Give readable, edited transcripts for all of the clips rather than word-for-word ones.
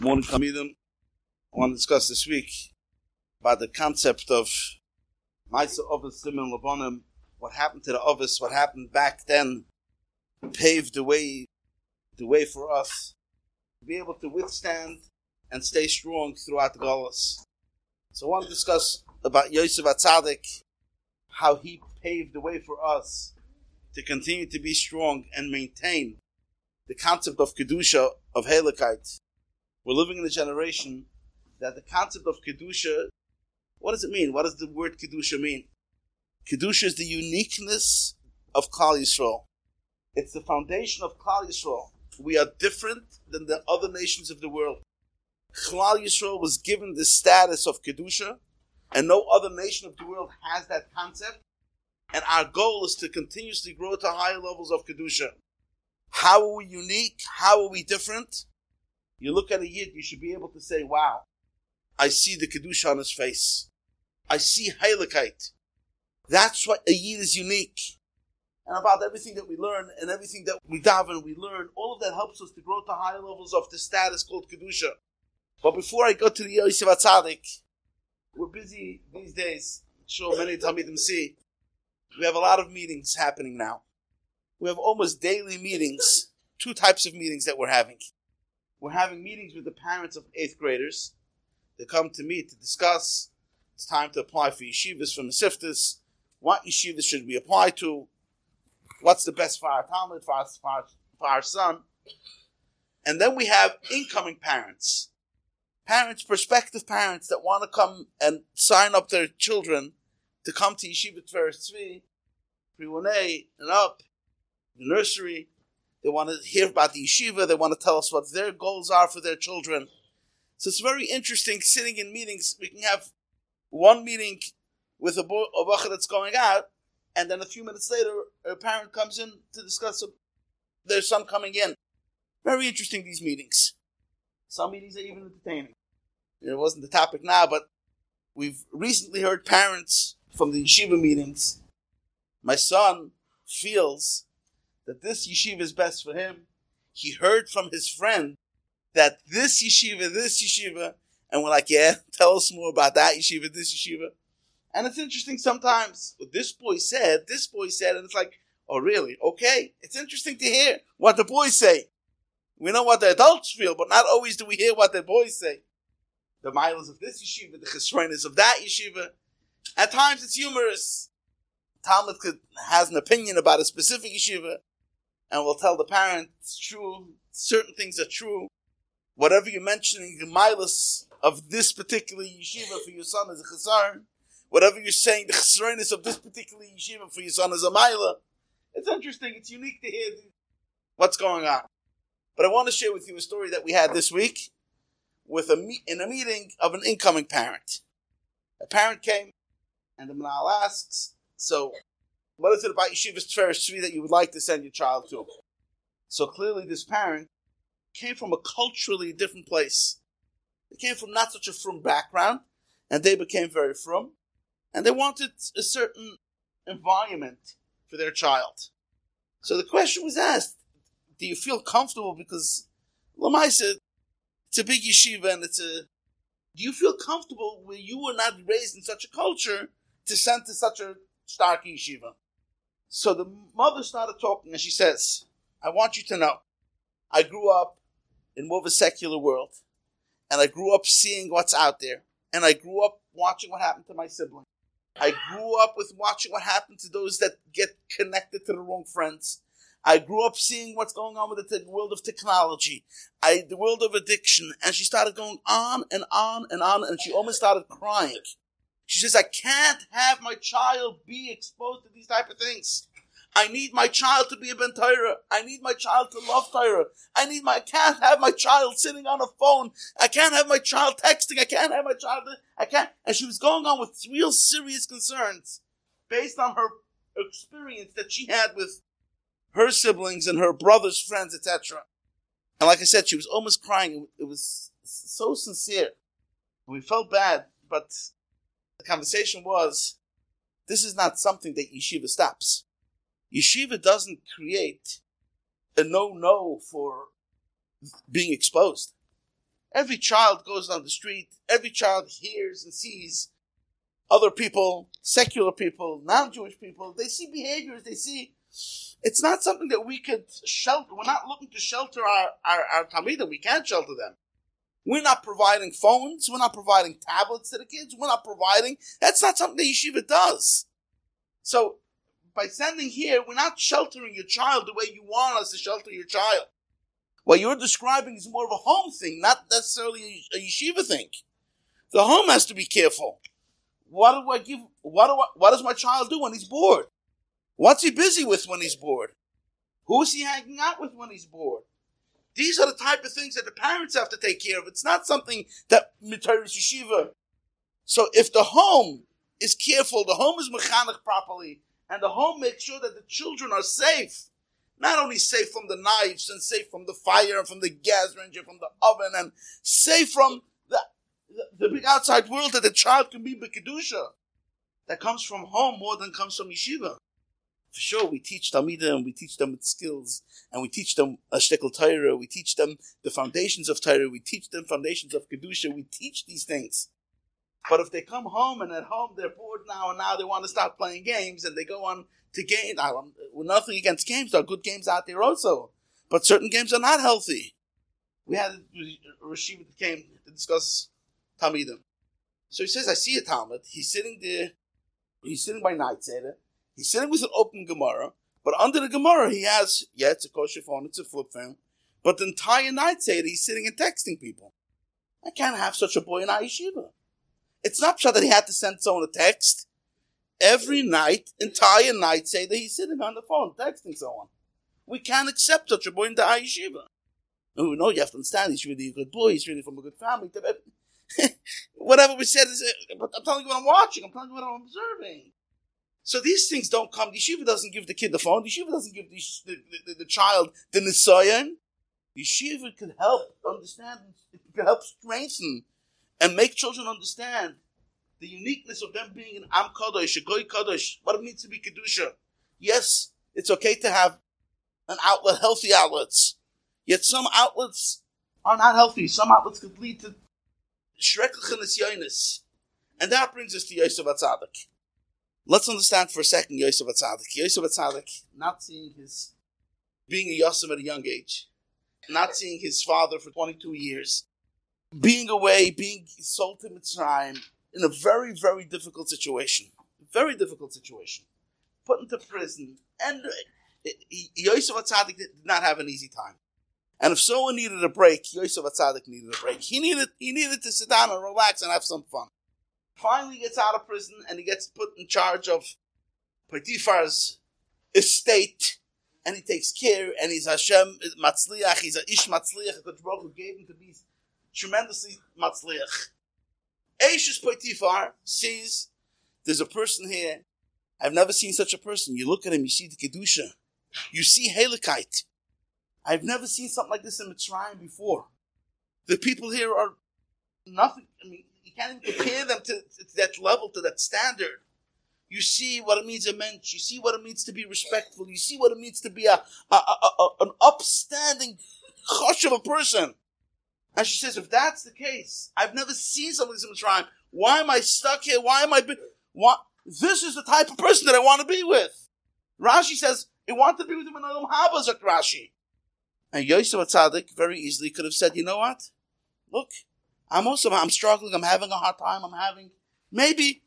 Morning Kamidim. I want to discuss this week about the concept of Maisa Ovis Simen Labonim, what happened to the Ovis, what happened back then, paved the way for us to be able to withstand and stay strong throughout the Golos. So I want to discuss about Yosef HaTzadik, how he paved the way for us to continue to be strong and maintain the concept of Kedusha, of Heiligkeit. We're living in a generation that the concept of Kedusha, what does it mean? What does the word Kedusha mean? Kedusha is the uniqueness of Klal Yisrael. It's the foundation of Klal Yisrael. We are different than the other nations of the world. Klal Yisrael was given the status of Kedusha, and no other nation of the world has that concept. And our goal is to continuously grow to higher levels of Kedusha. How are we unique? How are we different? You look at a Yid, you should be able to say, wow, I see the Kedusha on his face. I see Heiligkeit. That's what a Yid is unique. And about everything that we learn and everything that we daven, we learn, all of that helps us to grow to higher levels of the status called Kedusha. But before I go to the Yosef HaTzadik, we're busy these days. I'm sure many Talmidim see. We have a lot of meetings happening now. We have almost daily meetings, two types of meetings that we're having. We're having meetings with the parents of 8th graders. They come to me to discuss. It's time to apply for yeshivas from the Siftis. What yeshivas should we apply to? What's the best for our Talmud, for our son? And then we have incoming parents. Prospective parents that want to come and sign up their children to come to Yeshiva Tveres Tzvi, pre-1A and up, the nursery. They want to hear about the yeshiva. They want to tell us what their goals are for their children. So it's very interesting sitting in meetings. We can have one meeting with a bacha that's going out, and then a few minutes later, a parent comes in to discuss their son coming in. Very interesting, these meetings. Some meetings are even entertaining. It wasn't the topic now, but we've recently heard parents from the yeshiva meetings. My son feels that this yeshiva is best for him. He heard from his friend that this yeshiva, and we're like, yeah, tell us more about that yeshiva, this yeshiva. And it's interesting sometimes, what this boy said, and it's like, oh really? Okay. It's interesting to hear what the boys say. We know what the adults feel, but not always do we hear what the boys say. The miles of this yeshiva, the chesronis of that yeshiva. At times it's humorous. Talmud has an opinion about a specific yeshiva, and will tell the parent it's true, certain things are true. Whatever you're mentioning, the milas of this particular yeshiva for your son is a chesar. Whatever you're saying, the chesronis of this particular yeshiva for your son is a milah. It's interesting, it's unique to hear what's going on. But I want to share with you a story that we had this week in a meeting of an incoming parent. A parent came, and the manal asks, so what is it about Yeshivas Tveres Tzvi that you would like to send your child to? So clearly this parent came from a culturally different place. They came from not such a frum background, and they became very frum, and they wanted a certain environment for their child. So the question was asked, do you feel comfortable? Because Lamaisa, it's a big yeshiva, and do you feel comfortable where you were not raised in such a culture to send to such a stark yeshiva? So the mother started talking, and she says, I want you to know, I grew up in more of a secular world, and I grew up seeing what's out there, and I grew up watching what happened to my sibling. I grew up with watching what happened to those that get connected to the wrong friends. I grew up seeing what's going on with the world of technology, the world of addiction, and she started going on and on and on, and she almost started crying. She says, I can't have my child be exposed to these type of things. I need my child to be a ben Torah. I need my child to love Torah. I can't have my child sitting on a phone. I can't have my child texting. I can't. And she was going on with real serious concerns based on her experience that she had with her siblings and her brother's friends, etc. And like I said, she was almost crying. It was so sincere. And we felt bad, but the conversation was, this is not something that yeshiva stops. Yeshiva doesn't create a no for being exposed. Every child goes down the street. Every child hears and sees other people, secular people, non-Jewish people. They see behaviors. They see. It's not something that we could shelter. We're not looking to shelter our Talmidim. We can't shelter them. We're not providing phones. We're not providing tablets to the kids. We're not providing. That's not something the yeshiva does. So by sending here, we're not sheltering your child the way you want us to shelter your child. What you're describing is more of a home thing, not necessarily a yeshiva thing. The home has to be careful. What do I give? What does my child do when he's bored? What's he busy with when he's bored? Who is he hanging out with when he's bored? These are the type of things that the parents have to take care of. It's not something that Mitaris Yeshiva. So if the home is careful, the home is mechanech properly, and the home makes sure that the children are safe, not only safe from the knives and safe from the fire and from the gas range and from the oven and safe from the big outside world, that the child can be b'kedusha. That comes from home more than comes from yeshiva. For sure, we teach Talmidim, we teach them skills, and we teach them a shtickle Torah, we teach them the foundations of Torah, we teach them foundations of Kedusha, we teach these things. But if they come home and at home they're bored now and now they want to start playing games and they go on to games, nothing against games, there are good games out there also, but certain games are not healthy. We had a Rashiv that came to discuss Talmidim. So he says, I see a Talmud, he's sitting there, he's sitting by night Seder, he's sitting with an open Gemara, but under the Gemara he has, it's a kosher phone, it's a flip phone, but the entire night Seder he's sitting and texting people. I can't have such a boy in our yeshiva. It's not sure that he had to send someone a text. Every night, entire night Seder he's sitting on the phone, texting someone. We can't accept such a boy in the our yeshiva. No, you have to understand, he's really a good boy, he's really from a good family. Whatever we said is, but I'm telling you what I'm watching, I'm telling you what I'm observing. So these things don't come. The yeshiva doesn't give the kid the phone. The yeshiva doesn't give the child the nisayon. The yeshiva can help understand. It can help strengthen and make children understand the uniqueness of them being an Am Kadosh, a Goy Kadosh, what it means to be Kedusha. Yes, it's okay to have an outlet, healthy outlets. Yet some outlets are not healthy. Some outlets could lead to Shrekach and Nisyonis. And that brings us to Yosef HaTzadik. Let's understand for a second Yosef HaTzadik. Yosef HaTzadik, not seeing his, being a Yosef at a young age, not seeing his father for 22 years, being away, being sold to Mitzrayim in a very, very difficult situation. Very difficult situation. Put into prison. And Yosef HaTzadik did not have an easy time. And if someone needed a break, Yosef HaTzadik needed a break. He needed to sit down and relax and have some fun. Finally gets out of prison and he gets put in charge of Potiphar's estate, and he takes care, and he's Hashem Matzliach, he's a Ish Matzliach, the Baruch who gave him to be tremendously Matzliach. Eishes Potiphar sees, there's a person here, I've never seen such a person. You look at him, you see the Kedusha, you see Helikite. I've never seen something like this in Mitzrayim before. The people here are nothing, you can't even compare them to that level, to that standard. You see what it means a mensch. You see what it means to be respectful. You see what it means to be an upstanding chosh of a person. And she says, if that's the case, I've never seen something like this in Mitzrayim. Why am I stuck here? This is the type of person that I want to be with. Rashi says, I want to be with him in Olam Haba, Zak Rashi. And Yosef HaTzadik very easily could have said, you know what? Look, I'm struggling, I'm having a hard time, maybe.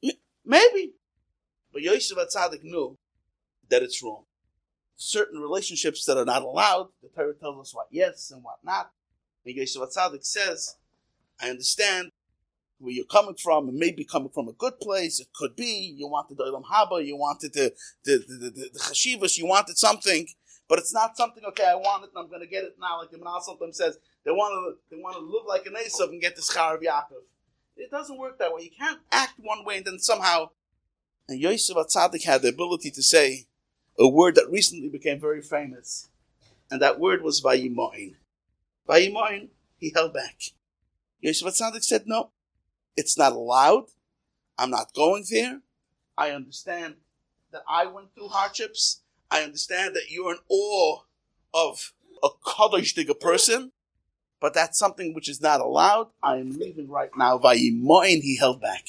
But Yosef HaTzadik knew that it's wrong. Certain relationships that are not allowed, the Torah tells us what yes and what not. And Yosef HaTzadik says, I understand where you're coming from, and maybe coming from a good place, it could be, you wanted the Olam Haba, you wanted the Chashivas, you wanted something, but it's not something, okay, I want it and I'm going to get it now, like the Manal sometimes says, they want to live like an Esav and get the Schar of Yaakov. It doesn't work that way. You can't act one way and then somehow. And Yosef HaTzadik had the ability to say a word that recently became very famous, and that word was Vayimoin. Vayimoin, he held back. Yosef HaTzadik said, no, it's not allowed. I'm not going there. I understand that I went through hardships. I understand that you're in awe of a Kadosh digger person. but that's something which is not allowed. I am leaving right now. Vayimoin, he held back.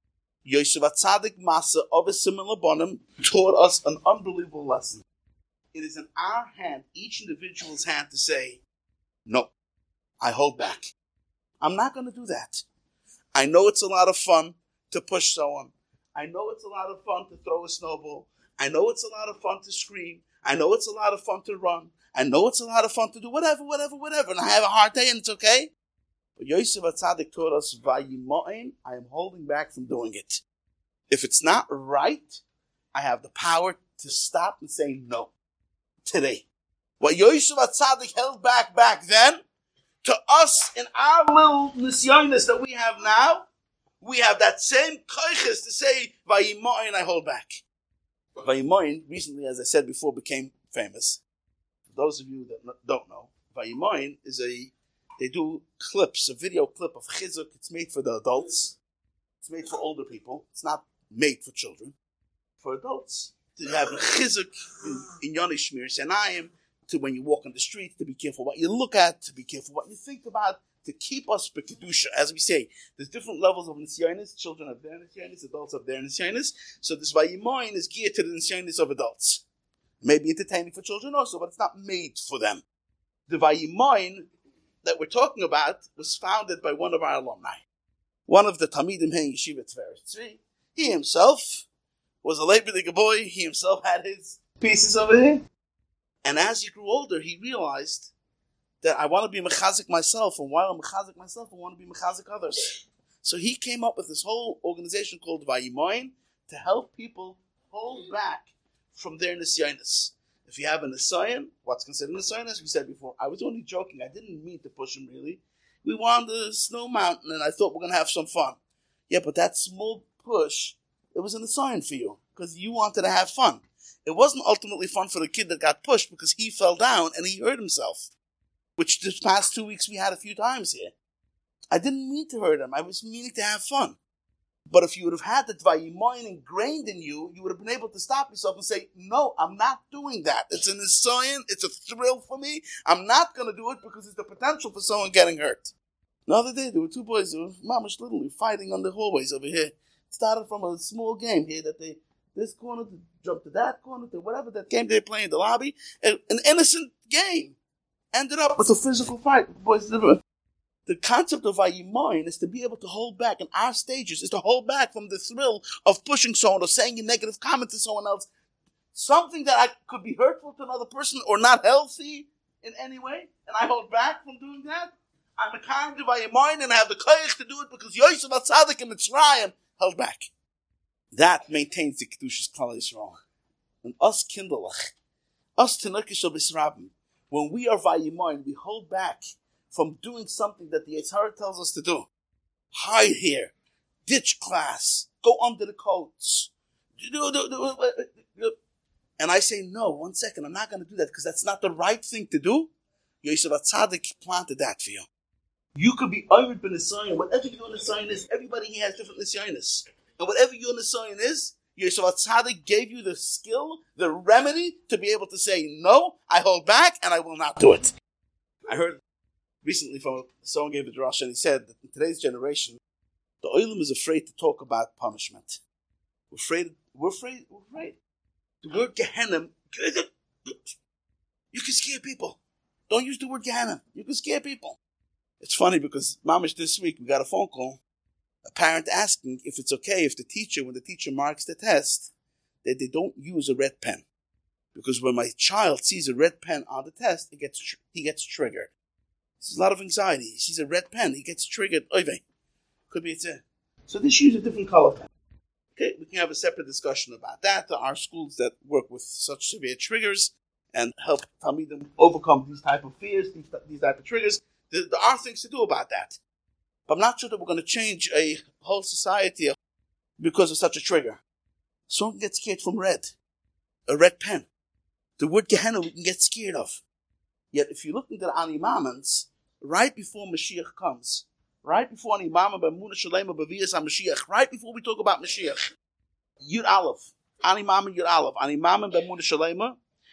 Yosef Atzadik Masa of a similar bonim taught us an unbelievable lesson. It is in our hand, each individual's hand, to say, no, I hold back. I'm not going to do that. I know it's a lot of fun to push someone. I know it's a lot of fun to throw a snowball. I know it's a lot of fun to scream. I know it's a lot of fun to run. I know it's a lot of fun to do whatever. And I have a hard day and it's okay. But Yosef Atzadik taught us, Vayimoin, I am holding back from doing it. If it's not right, I have the power to stop and say no. Today. What Yosef Atzadik held back then, to us in our little nisyonis that we have now, we have that same koiches to say, Vayimoin, I hold back. Vayimoin, recently, as I said before, became famous. For those of you that don't know, Vayimoin is they do clips, a video clip of chizuk. It's made for the adults. It's made for older people. It's not made for children. For adults. To have chizuk in Yoni Shmir Senayim, to when you walk on the street, to be careful what you look at, to be careful what you think about, to keep us b'kedusha. As we say, there's different levels of nisyonis. Children have their nisyonis, adults have their nisyonis. So this Vayimoin is geared to the nisyonis of adults. Maybe entertaining for children also, but it's not made for them. The Vayimoin that we're talking about was founded by one of our alumni. One of the Talmidim in Yeshiva Tiferes Tzvi. He himself was a Leibniz boy. He himself had his pieces over here. And as he grew older, he realized that I want to be mechazik myself, and while I'm mechazik myself, I want to be mechazik others. So he came up with this whole organization called Vayimoin to help people hold back from their nisyonis. If you have a nisyon, what's considered a nisyon, as we said before, I was only joking. I didn't mean to push him really. We were on the snow mountain, and I thought we're going to have some fun. Yeah, but that small push, it was a nisyon for you, because you wanted to have fun. It wasn't ultimately fun for the kid that got pushed, because he fell down and he hurt himself, which this past 2 weeks we had a few times here. I didn't mean to hurt him. I was meaning to have fun. But if you would have had the Vayimoin ingrained in you, you would have been able to stop yourself and say, no, I'm not doing that. It's an nisayon. It's a thrill for me. I'm not going to do it because there's the potential for someone getting hurt. The other day, there were two boys who were mamish literally fighting on the hallways over here. It started from a small game here that they, this corner to jump to that corner to whatever that game they play in the lobby. An innocent game ended up with a physical fight. The boys did. The concept of Vayimoin is to be able to hold back in our stages, is to hold back from the thrill of pushing someone or saying a negative comment to someone else. Something that could be hurtful to another person or not healthy in any way, and I hold back from doing that. I'm a kind of Vayimoin and I have the koyach to do it because Yosef Atzadik and Mitzrayim held back. That maintains the Kedushas Klal Yisrael. And us kindlech, us tenukish of Yisrabim, when we are Vayimoin, we hold back from doing something that the Yitzhara tells us to do. Hide here, ditch class, go under the coats. And I say, no, 1 second, I'm not going to do that because that's not the right thing to do. Yosef Atzadik planted that for you. You could be Ovid ben Nisayon. Whatever your Nisayon is, everybody here has different Nisayonis. And whatever your Nisayon is, Yosef Atzadik gave you the skill, the remedy to be able to say, no, I hold back and I will not do it. I heard recently from someone gave a drasha and he said that in today's generation, the Olam is afraid to talk about punishment. We're afraid. The word Gehenna, you can scare people. Don't use the word Gehenna. You can scare people. It's funny because mamish this week we got a phone call, a parent asking if it's okay if the teacher, when the teacher marks the test, that they don't use a red pen. Because when my child sees a red pen on the test, he gets triggered. There's a lot of anxiety. He sees a red pen, he gets triggered. Oy-vey. Could be it's a. So this use a different color pen. Okay, we can have a separate discussion about that. There are schools that work with such severe triggers and help Talmidim overcome these type of fears, these type of triggers. There are things to do about that. But I'm not sure that we're going to change a whole society because of such a trigger. Someone gets scared from red. A red pen. The word Gehenna we can get scared of. Yet if you look into the Ani Mamans, right before Mashiach comes, right before Ani Mama B'Emunah Shalema B'Vias HaMashiach, right before we talk about Mashiach, Yud Aleph, Ani Mama Yud Aleph, Ani Mama B'Emunah Shalema,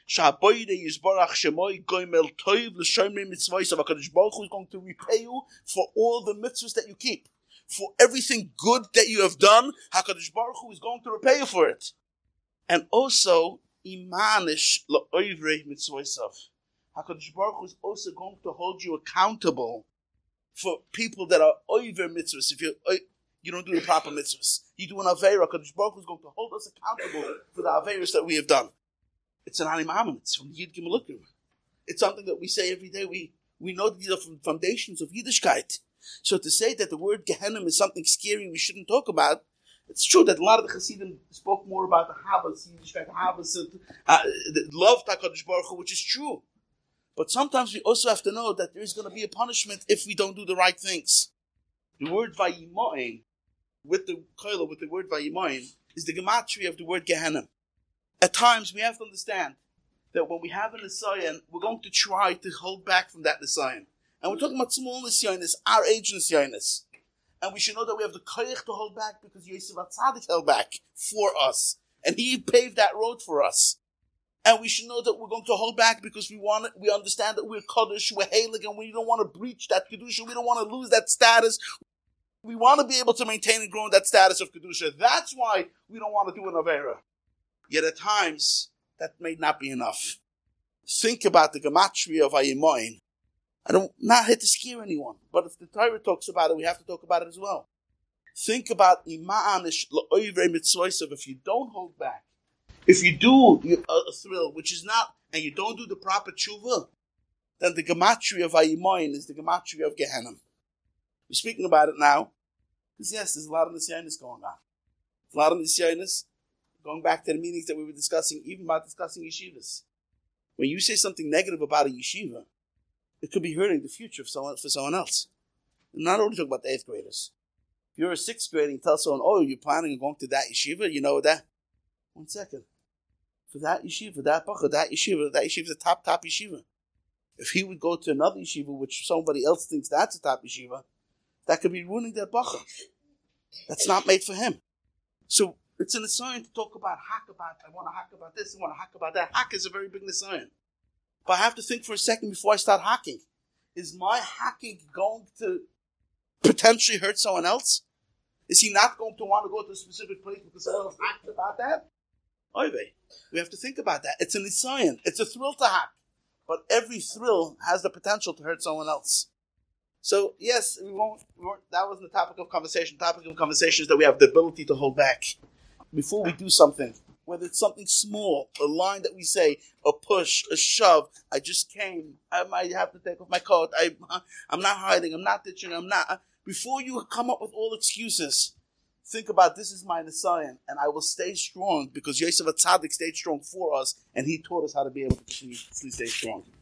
Sha'aboyde yizbarach shemoi goimel toiv l'shomrei mitzvahs. HaKadosh Baruch Hu is going to repay you for all the mitzvahs that you keep. For everything good that you have done, HaKadosh Baruch Hu is going to repay you for it. And also, imanish la'oivrei mitzvahsav. HaKadosh Baruch Hu is also going to hold you accountable for people that are over mitzvahs. If you don't do the proper mitzvahs, you do an aveira, HaKadosh Baruch Hu is going to hold us accountable for the aveiras that we have done. It's an animam. It's from Yid Gimel Lukim. It's something that we say every day. We know these are from foundations of Yiddishkeit. So to say that the word Gehenna is something scary we shouldn't talk about, it's true that a lot of the Chassidim spoke more about the Havas, Yiddishkeit, Havas, the love to HaKadosh Baruch Hu, which is true. But sometimes we also have to know that there is going to be a punishment if we don't do the right things. The word Vayimoin, with the word Vayimoin, is the gematria of the word Gehenna. At times we have to understand that when we have a Nisayan, we're going to try to hold back from that Nisayan. And we're talking about small Nisyanis, our age Nisyanis. And we should know that we have the koyach to hold back because Yosef HaTzadik held back for us. And he paved that road for us. And we should know that we're going to hold back because we understand that we're Kaddish, we're Halig, and we don't want to breach that Kedusha. We don't want to lose that status. We want to be able to maintain and grow in that status of Kedusha. That's why we don't want to do an Avera. Yet at times, that may not be enough. Think about the gematria of Ayimoin. Not here to scare anyone, but if the Torah talks about it, we have to talk about it as well. Think about imanish la'oivei mitzvahsav. If you don't hold back, if you do a thrill, which is not, and you don't do the proper tshuva, then the gematria of Ayimoin is the gematria of Gehenna. We're speaking about it now, because yes, there's a lot of nisyanis going on. A lot of nisyanis, going back to the meetings that we were discussing, even about discussing yeshivas. When you say something negative about a yeshiva, it could be hurting the future for someone else. I'm not only talking about the 8th graders. If you're a 6th grader and you tell someone, oh, you're planning on going to that yeshiva, you know that? 1 second. For that yeshiva, that yeshiva is a top yeshiva. If he would go to another yeshiva, which somebody else thinks that's a top yeshiva, that could be ruining that bacha. That's not made for him. So it's an assignment to talk about I want to hack about this, I want to hack about that. Hack is a very big assignment. But I have to think for a second before I start hacking. Is my hacking going to potentially hurt someone else? Is he not going to want to go to a specific place because someone else hacked about that? We have to think about that. It's an isayan. It's a thrill to hack. But every thrill has the potential to hurt someone else. So, yes, we won't that wasn't the topic of conversation. The topic of conversation is that we have the ability to hold back. Before we do something, whether it's something small, a line that we say, a push, a shove, I just came, I might have to take off my coat, I'm not hiding, I'm not ditching, Before you come up with all excuses, think about this is my Nisayan, and I will stay strong because Yosef HaTzadik stayed strong for us, and he taught us how to be able to stay strong.